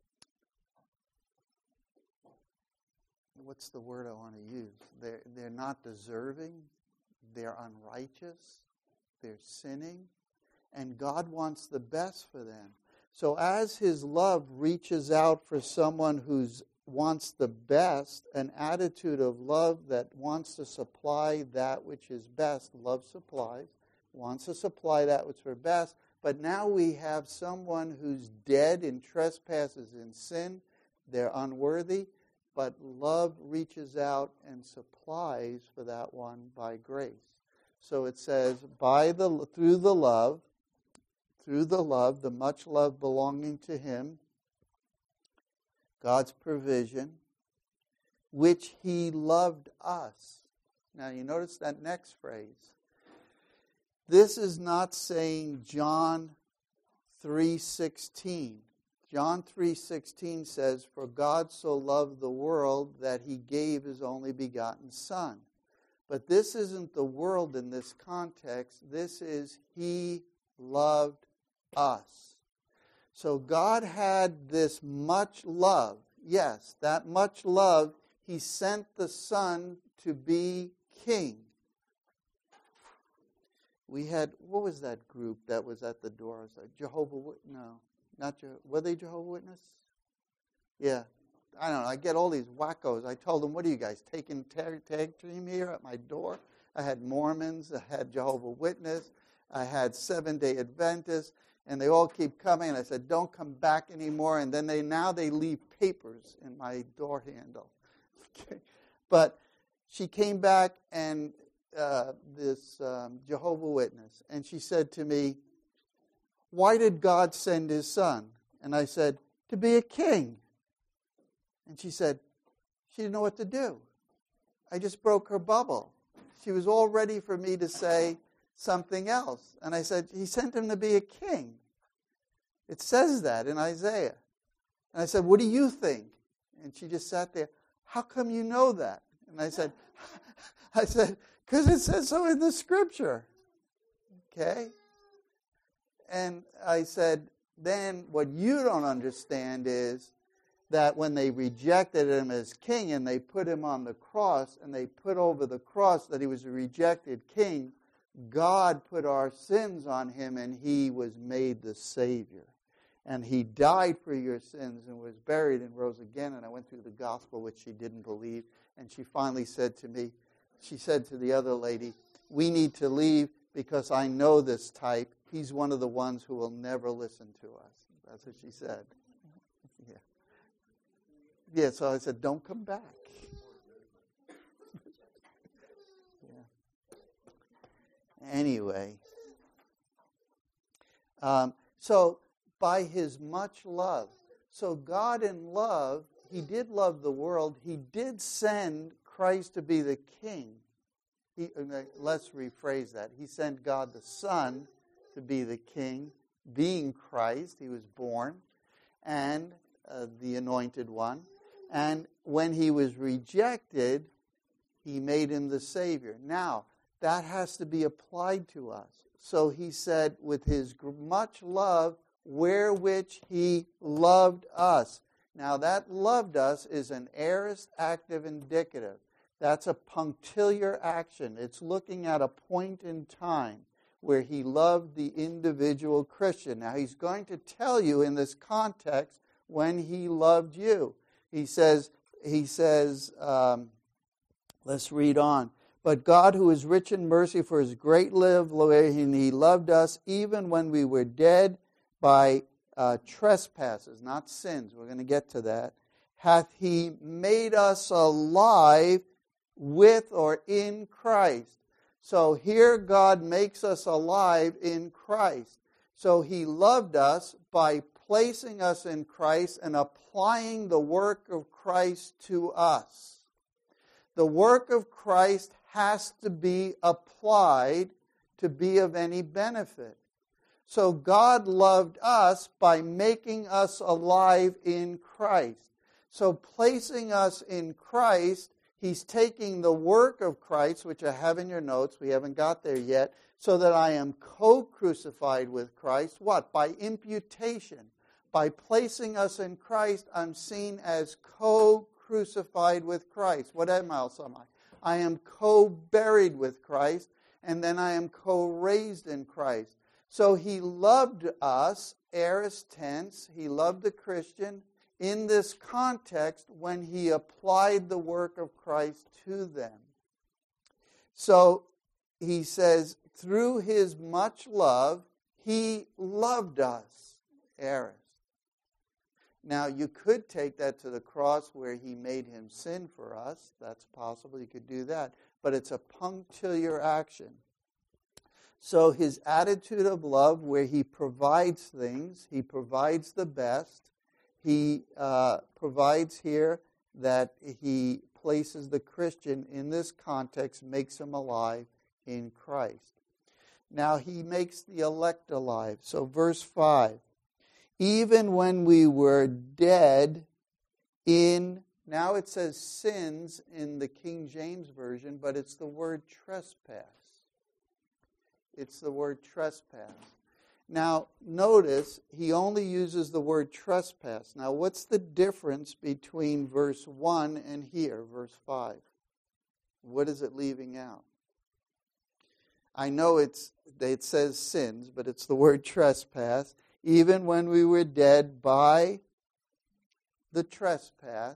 S1: what's the word I want to use? They're, they're not deserving, they're unrighteous, they're sinning, and God wants the best for them. So as his love reaches out for someone who wants the best, an attitude of love that wants to supply that which is best, love supplies, wants to supply that which is best, but now we have someone who's dead in trespasses and sin, they're unworthy, but love reaches out and supplies for that one by grace. So it says, by the through the love, through the love, the much love belonging to him, God's provision, which he loved us. Now you notice that next phrase. This is not saying John three sixteen. John three sixteen says, for God so loved the world that he gave his only begotten Son. But this isn't the world in this context. This is he loved us. So God had this much love. Yes, that much love, he sent the Son to be king. We had, what was that group that was at the door? It was like Jehovah Witness? No, not Jehovah. Were they Jehovah Witness? Yeah. I don't know. I get all these wackos. I told them, what are you guys, taking tag, tag team here at my door? I had Mormons. I had Jehovah Witness. I had Seventh-day Adventists. And they all keep coming. And I said, don't come back anymore. And then they now they leave papers in my door handle. Okay. But she came back and uh, this um, Jehovah Witness. And she said to me, why did God send his Son? And I said, to be a king. And she said, she didn't know what to do. I just broke her bubble. She was all ready for me to say something else. And I said, he sent him to be a king. It says that in Isaiah. And I said, what do you think? And she just sat there. How come you know that? And I said, I said, because it says so in the scripture. Okay? And I said, then what you don't understand is that when they rejected him as king and they put him on the cross and they put over the cross that he was a rejected king, God put our sins on him and he was made the Savior. And he died for your sins and was buried and rose again. And I went through the gospel, which she didn't believe. And she finally said to me, she said to the other lady, we need to leave because I know this type. He's one of the ones who will never listen to us. That's what she said. Yeah. Yeah, so I said, don't come back. Yeah. Anyway. Um, so, by his much love. So God in love, he did love the world. He did send Christ to be the king. He, let's rephrase that. He sent God the Son to be the king, being Christ. He was born, and uh, the anointed one. And when he was rejected, he made him the Savior. Now, that has to be applied to us. So he said, with his much love, wherewith he loved us. Now, that loved us is an aorist active indicative. That's a punctiliar action. It's looking at a point in time where he loved the individual Christian. Now, he's going to tell you in this context when he loved you. He says, he says, um, let's read on. But God, who is rich in mercy for his great love, and he loved us even when we were dead by uh, trespasses, not sins. We're going to get to that. Hath he made us alive with or in Christ. So here God makes us alive in Christ. So he loved us by placing us in Christ and applying the work of Christ to us. The work of Christ has to be applied to be of any benefit. So God loved us by making us alive in Christ. So placing us in Christ, he's taking the work of Christ, which I have in your notes, we haven't got there yet, so that I am co-crucified with Christ. What? By imputation. By placing us in Christ, I'm seen as co-crucified with Christ. What else am I? I am co-buried with Christ, and then I am co-raised in Christ. So he loved us, aorist tense, he loved the Christian in this context when he applied the work of Christ to them. So he says, through his much love, he loved us, aorist. Now, you could take that to the cross where he made him sin for us. That's possible. You could do that. But it's a punctiliar action. So his attitude of love, where he provides things, he provides the best. He uh, provides here that he places the Christian in this context, makes him alive in Christ. Now he makes the elect alive. So verse five. Even when we were dead in, now it says sins in the King James Version, but it's the word trespass. It's the word trespass. Now, notice he only uses the word trespass. Now, what's the difference between verse one and here, verse five? What is it leaving out? I know it's it says sins, but it's the word trespass. Even when we were dead by the trespass,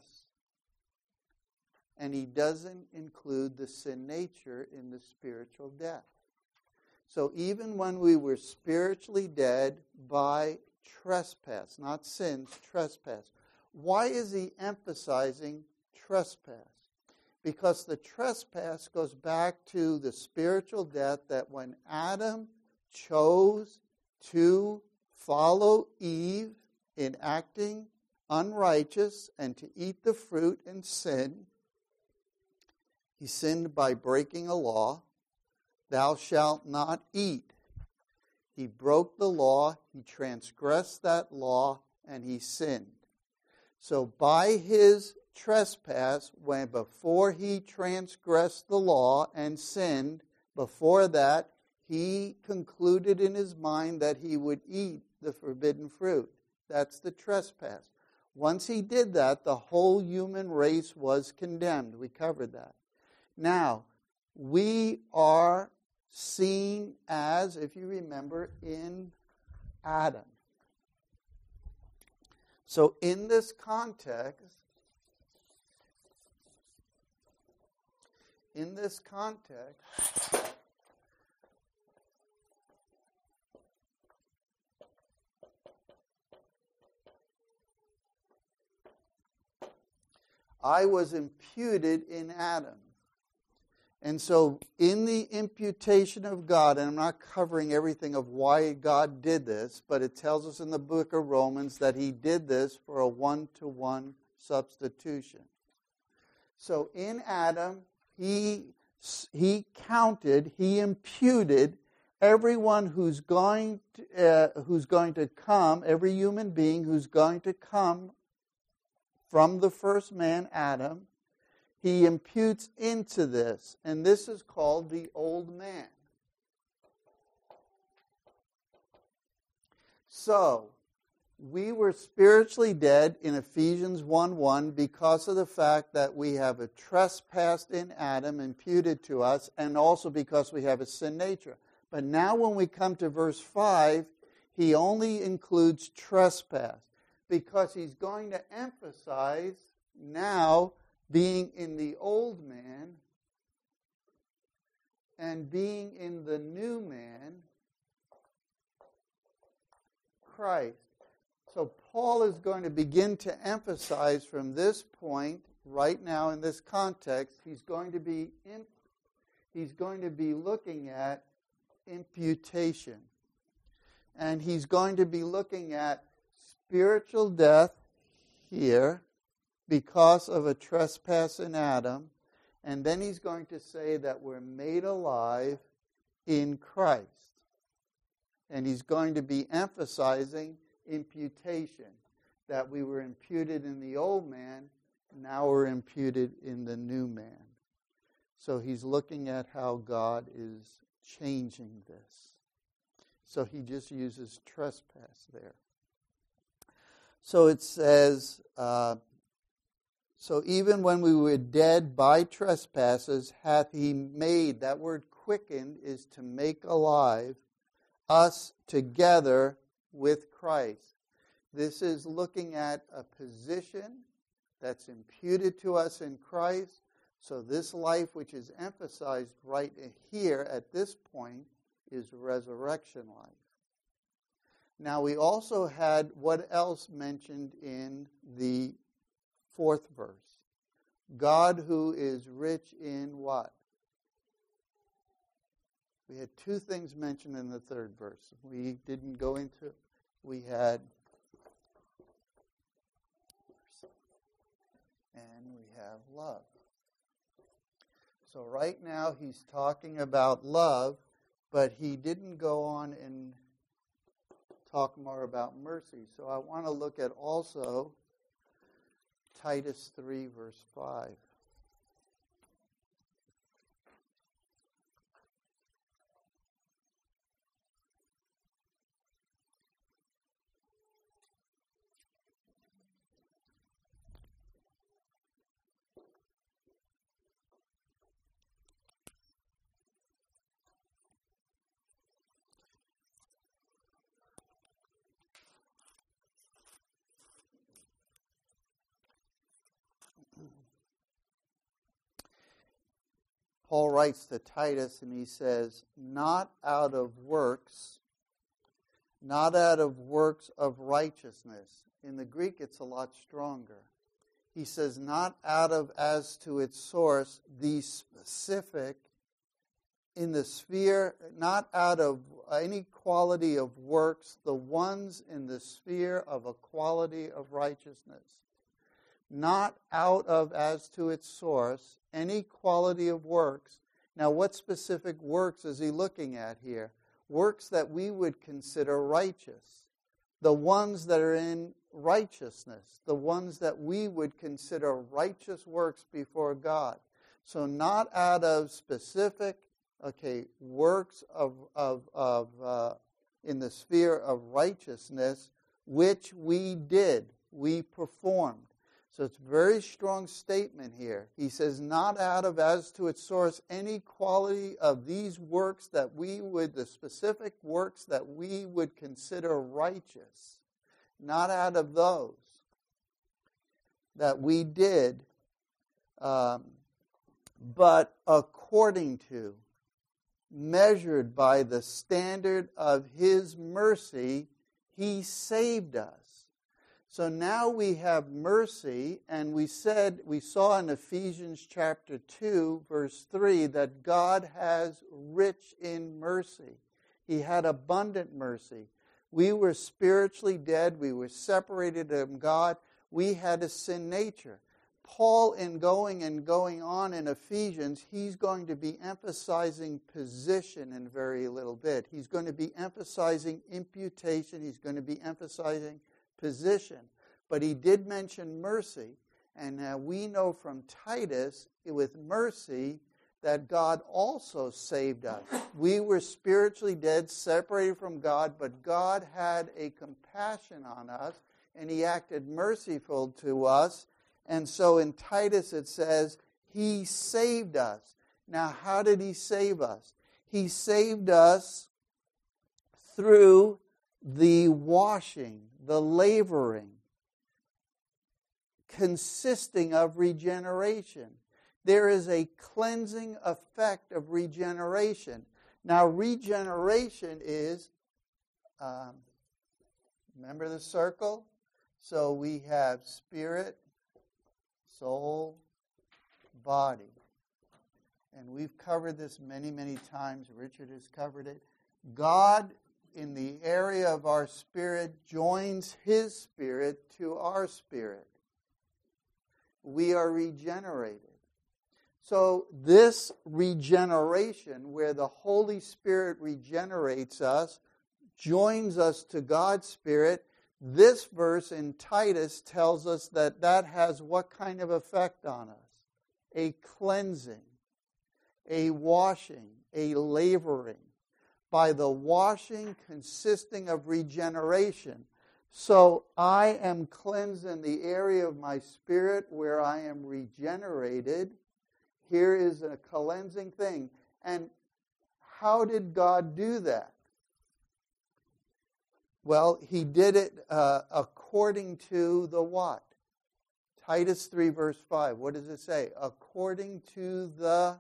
S1: and he doesn't include the sin nature in the spiritual death. So even when we were spiritually dead by trespass, not sins, trespass. Why is he emphasizing trespass? Because the trespass goes back to the spiritual death that when Adam chose to follow Eve in acting unrighteous and to eat the fruit and sin, he sinned by breaking a law. Thou shalt not eat. He broke the law, he transgressed that law, and he sinned. So by his trespass, when before he transgressed the law and sinned, before that, he concluded in his mind that he would eat the forbidden fruit. That's the trespass. Once he did that, the whole human race was condemned. We covered that. Now, we are seen as, if you remember, in Adam. So in this context, in this context, I was imputed in Adam. And so in the imputation of God, and I'm not covering everything of why God did this, but it tells us in the book of Romans that he did this for a one-to-one substitution. So in Adam, he, he counted, he imputed everyone who's going to, uh, who's going to come, every human being who's going to come from the first man, Adam, he imputes into this. And this is called the old man. So, we were spiritually dead in Ephesians one one because of the fact that we have a trespass in Adam imputed to us, and also because we have a sin nature. But now when we come to verse five, he only includes trespass because he's going to emphasize now being in the old man and being in the new man, Christ. So Paul is going to begin to emphasize from this point, right now in this context, he's going to be in, he's going to be looking at imputation. And he's going to be looking at spiritual death here because of a trespass in Adam. And then he's going to say that we're made alive in Christ. And he's going to be emphasizing imputation, that we were imputed in the old man, now we're imputed in the new man. So he's looking at how God is changing this. So he just uses trespass there. So it says, uh, so even when we were dead by trespasses, hath he made, that word quickened is to make alive, us together with Christ. This is looking at a position that's imputed to us in Christ. So this life, which is emphasized right here at this point, is resurrection life. Now we also had what else mentioned in the fourth verse? God who is rich in what? We had two things mentioned in the third verse. We didn't go into, we had, and we have love. So right now he's talking about love, but he didn't go on and talk more about mercy. So I want to look at also Titus three, verse five. Paul writes to Titus and he says, not out of works, not out of works of righteousness. In the Greek, it's a lot stronger. He says, not out of, as to its source, the specific, in the sphere, not out of any quality of works, the ones in the sphere of a quality of righteousness. Not out of, as to its source, any quality of works. Now, what specific works is he looking at here? Works that we would consider righteous. The ones that are in righteousness. The ones that we would consider righteous works before God. So not out of specific, okay, works of, of, of uh, in the sphere of righteousness, which we did, we performed. So it's a very strong statement here. He says, not out of, as to its source, any quality of these works that we would, the specific works that we would consider righteous. Not out of those that we did, um, but according to, measured by the standard of his mercy, he saved us. So now we have mercy, and we said, we saw in Ephesians chapter two, verse three, that God has rich in mercy. He had abundant mercy. We were spiritually dead. We were separated from God. We had a sin nature. Paul, in going and going on in Ephesians, he's going to be emphasizing position in very little bit. He's going to be emphasizing imputation. He's going to be emphasizing position. But he did mention mercy. And uh, we know from Titus, with mercy, that God also saved us. We were spiritually dead, separated from God, but God had a compassion on us, and he acted merciful to us. And so in Titus it says, he saved us. Now, how did he save us? He saved us through the washing, the lavering, consisting of regeneration. There is a cleansing effect of regeneration. Now, regeneration is, um, remember the circle? So we have spirit, soul, body. And we've covered this many, many times. Richard has covered it. God, in the area of our spirit, joins his spirit to our spirit. We are regenerated. So this regeneration, where the Holy Spirit regenerates us, joins us to God's Spirit, this verse in Titus tells us that that has what kind of effect on us? A cleansing, a washing, a lavering. By the washing consisting of regeneration. So I am cleansed in the area of my spirit where I am regenerated. Here is a cleansing thing. And how did God do that? Well, he did it uh, according to the what? Titus three, verse five. What does it say? According to the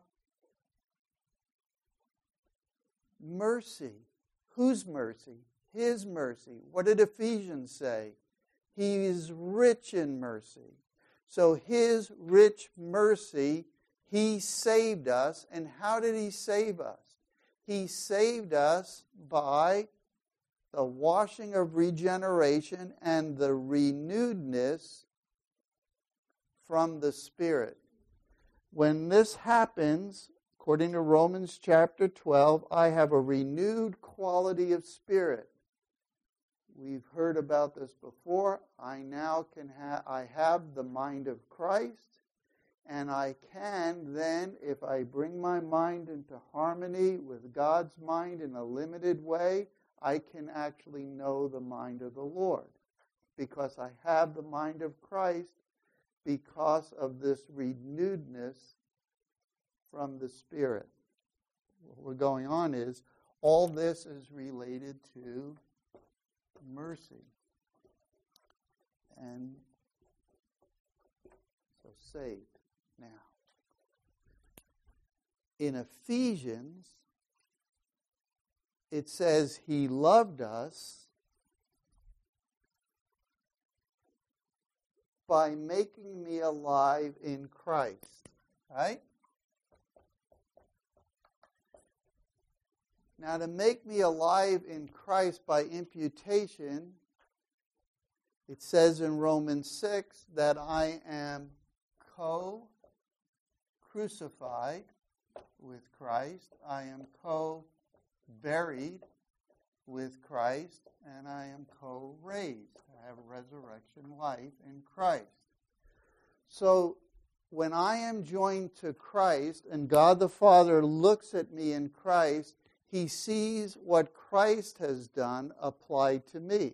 S1: mercy. Whose mercy? His mercy. What did Ephesians say? He is rich in mercy. So his rich mercy, he saved us. And how did he save us? He saved us by the washing of regeneration and the renewedness from the Spirit. When this happens, according to Romans chapter twelve, I have a renewed quality of spirit. We've heard about this before. I now can have, I have the mind of Christ, and I can then, if I bring my mind into harmony with God's mind in a limited way, I can actually know the mind of the Lord, because I have the mind of Christ because of this renewedness from the Spirit. What we're going on is, all this is related to mercy. And so saved. Now, in Ephesians, it says he loved us by making me alive in Christ. Right? Now, to make me alive in Christ by imputation, it says in Romans six that I am co-crucified with Christ. I am co-buried with Christ. And I am co-raised. I have resurrection life in Christ. So, when I am joined to Christ and God the Father looks at me in Christ, he sees what Christ has done applied to me.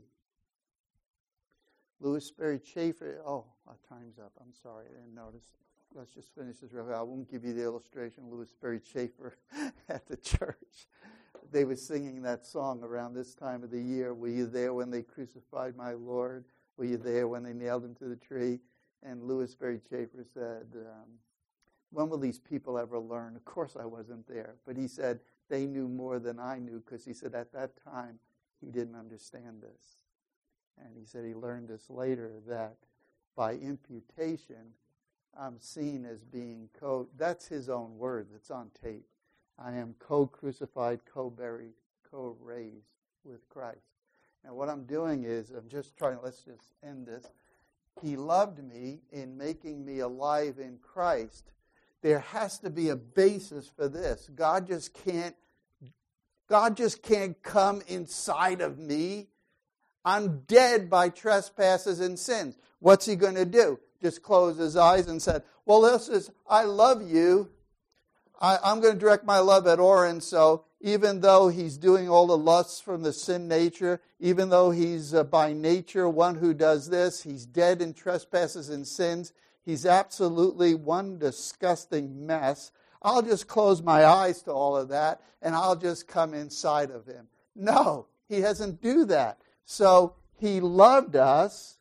S1: Louis Sperry Chafer, oh, our time's up. I'm sorry, I didn't notice. Let's just finish this real quick. I won't give you the illustration. Louis Sperry Chafer at the church. They were singing that song around this time of the year. Were you there when they crucified my Lord? Were you there when they nailed him to the tree? And Louis Sperry Chafer said, um, when will these people ever learn? Of course I wasn't there. But he said, they knew more than I knew, because he said at that time he didn't understand this. And And he said he learned this later, that by imputation, I'm seen as being co, that's his own words, it's on tape. I am co-crucified, co-buried, co-raised with Christ. Now what I'm doing is, I'm just trying, let's just end this. He loved me in making me alive in Christ. There has to be a basis for this. God just can't, God just can't come inside of me. I'm dead by trespasses and sins. What's he going to do? Just close his eyes and said, well, this is, I love you. I, I'm going to direct my love at Oren, so even though he's doing all the lusts from the sin nature, even though he's uh, by nature one who does this, he's dead in trespasses and sins, he's absolutely one disgusting mess. I'll just close my eyes to all of that, and I'll just come inside of him. No, he doesn't do that. So he loved us,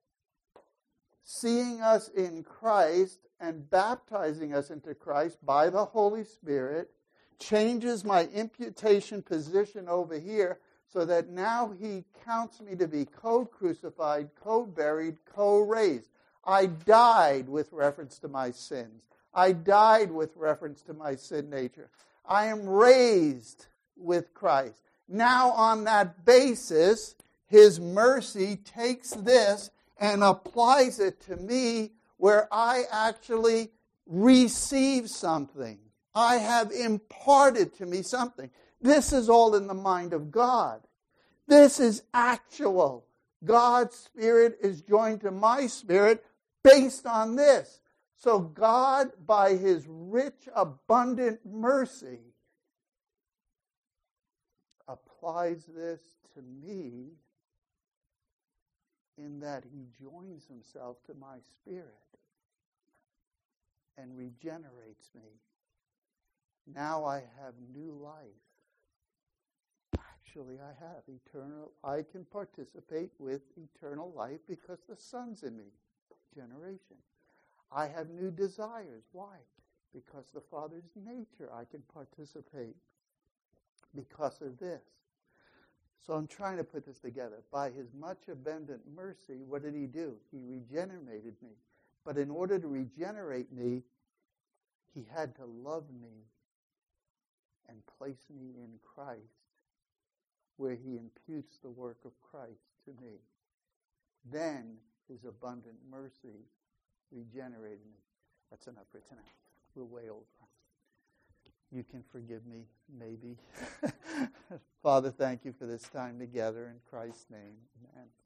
S1: seeing us in Christ and baptizing us into Christ by the Holy Spirit, changes my imputation position over here so that now he counts me to be co-crucified, co-buried, co-raised. I died with reference to my sins. I died with reference to my sin nature. I am raised with Christ. Now on that basis, his mercy takes this and applies it to me where I actually receive something. I have imparted to me something. This is all in the mind of God. This is actual. God's Spirit is joined to my spirit based on this. So God, by his rich, abundant mercy, applies this to me in that he joins himself to my spirit and regenerates me. Now I have new life. Actually, I have eternal, I can participate with eternal life because the Son's in me. Generation. I have new desires. Why? Because the Father's nature I can participate because of this. So I'm trying to put this together. By his much abundant mercy, what did he do? He regenerated me. But in order to regenerate me, he had to love me and place me in Christ, where he imputes the work of Christ to me. Then his abundant mercy regenerated me. That's enough for tonight. We're way over. You can forgive me, maybe. Father, thank you for this time together in Christ's name. Amen.